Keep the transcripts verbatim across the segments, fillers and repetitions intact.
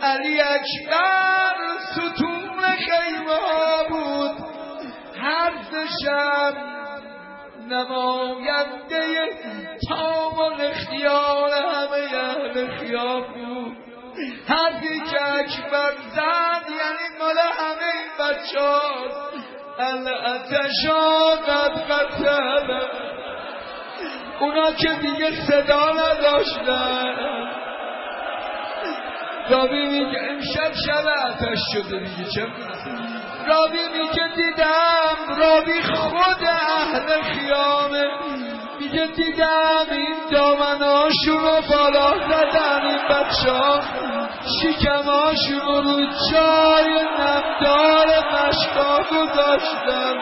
علی اکبر ستون خیمه ها بود، حرف شب نماینده تام و اختیار همه اهل خیام بود. حرفی که اکبر زد یعنی مال همه این بچه هاست. الاتشا قد قتل، اونا که دیگه صدا نداشتن. رابی میگه امشب شب آتش شده دیگه، چه رابی میگه دیدم، رابی خود اهل خیامه، میگه دیدم این دامناشون رو بالا زدن، این بچه ها شکماشون رو رو جای نمدار مشکا گذاشتن.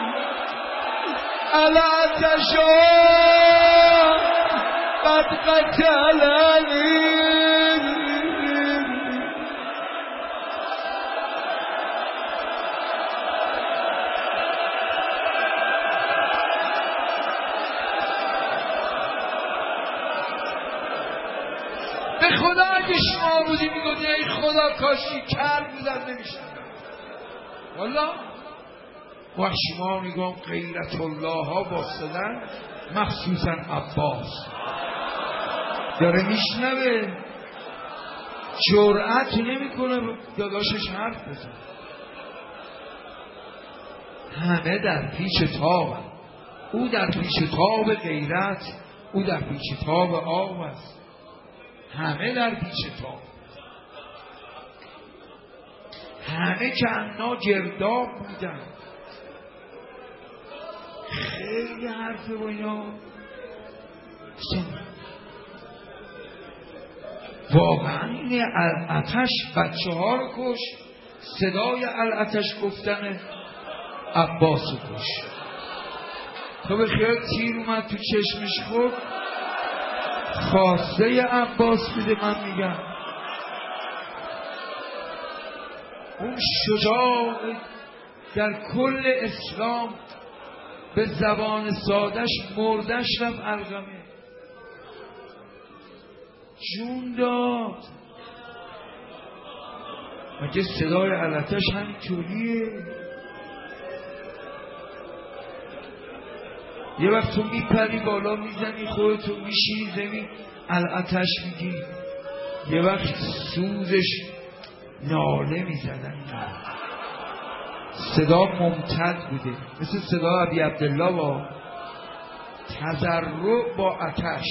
الاتشا قد قتلنی. به خدا اگه شما بودی میگودی ای خدا کاشی کر بودن نمیشن. والا و شما میگم غیرت الله ها باستدن، مخصوصا عباس داره میشنوه، جرأت نمیکنه داداشش حرف بزن. همه در پیش تاب، او در پیش تاب غیرت، او در پیش تاب آب است. همه در پیش تاب، همه که انا گرداب بودن. خیلی حرفه با اینا. واقعا این الاتش بچه ها رو کش، صدای الاتش گفتن عباس رو کش. تو به خیال تیر اومد تو چشمش خود، خواسته عباس بده. من میگم اون شجاع در کل اسلام به زبان سادش مردش رفت القمه، جون داد. مگه صدای الاتش همینطوریه؟ یه وقت تو میپری بالا میزنی خودتو میشینی زمین الاتش میگی، یه وقت سوزش ناله میزدن، صدا ممتد بوده مثل صدا ابی عبدالله با تضرع با آتش.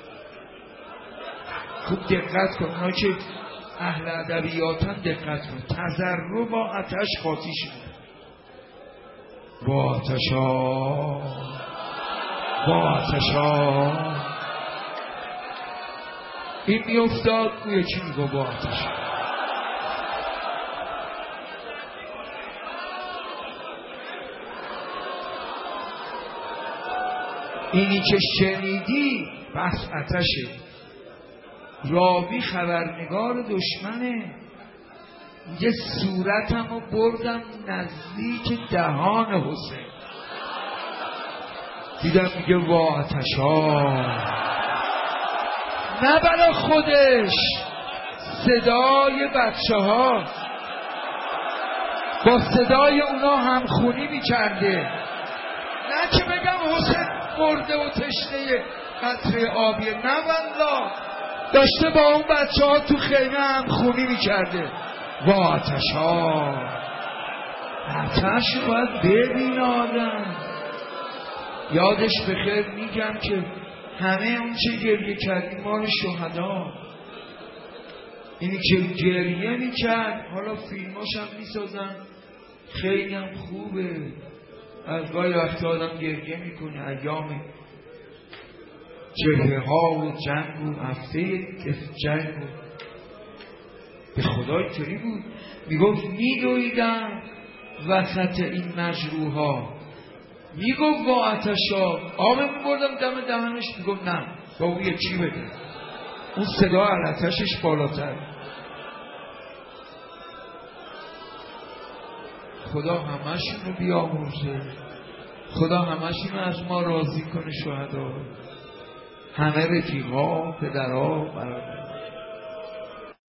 خوب دقت کن، اونا که اهل ادبیاتن دقت کن، تضرع با آتش قاطی شده. با آتشا با آتشا این می افتاد، او یکی می گو با آتشا. اینی که شنیدی بحث آتشه. راوی خبرنگار دشمنه، میگه صورتم رو بردم نزدیک دهان حسین، دیدم میگه وا آتشا. نه برای خودش، صدای بچه ها با صدای اونا همخونی میکرده. نه که بگم حسین مرده و تشنه قطره آبیه، نه والله، داشته با اون بچه ها تو خیمه همخونی میکرده. وا آتشا. آتش باید ببین آدم. یادش بخیر میگم که همه اون چه گریه کردیم مال شهدا. اینی که گریه میکرد، حالا فیلماش هم میسازن، خیلی هم خوبه. از گاهی وقتی آدم گریه میکنه، ایام جبهه ها و جنگ و هفته جنگ و به خدا اینطوری بود. میگفت میدویدم وسط این مجروح ها، میگفت با آتشا آب میبردم دم دهنش، میگفت نه با اون یکی بده. اون صدا آتشش بالاتر. خدا همشون رو بیامرزه، خدا همشون رو از ما راضی کنه. شهدا همه رفیقا، پدرها، برادر.